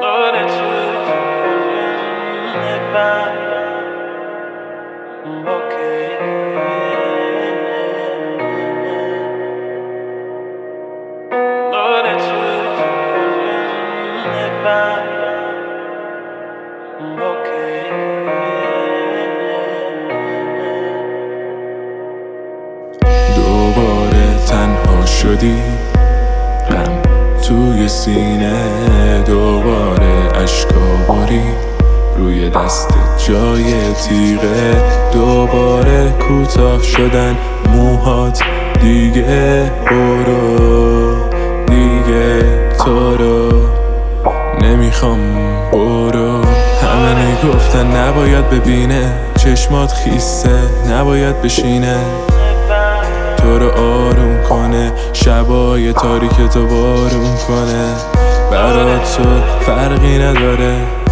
دوباره تنها شدی، غم توی سینه، دوباره اشکا باری روی دست جای تیغه، دوباره کوتاه شدن موهات، دیگه برو، دیگه تو رو نمیخوام، برو. همه میگفتن نباید ببینه، چشمات خیسه نباید بشینه، تو رو آروم کنه، شبای تاریک تو بارون کنه. برات تو فرقی نداره،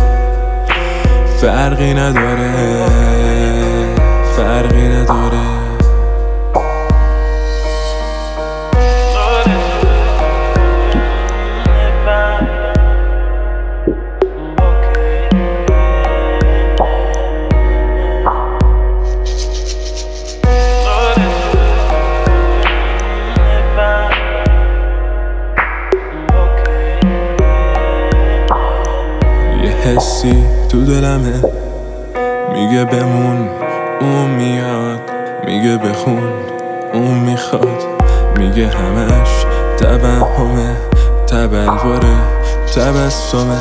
فرقی نداره، فرقی نداره. حسی تو دلمه میگه بمون، اون میاد میگه بخون، اون میخواد میگه همش توهمه، تبلوره تبسمه.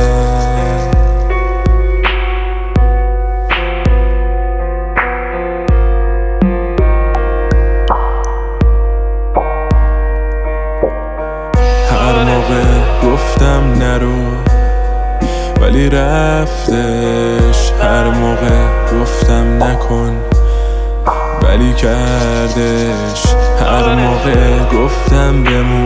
هر موقع گفتم نرو ولی رفتش، هر موقع گفتم نکن ولی کردش، هر موقع گفتم بمون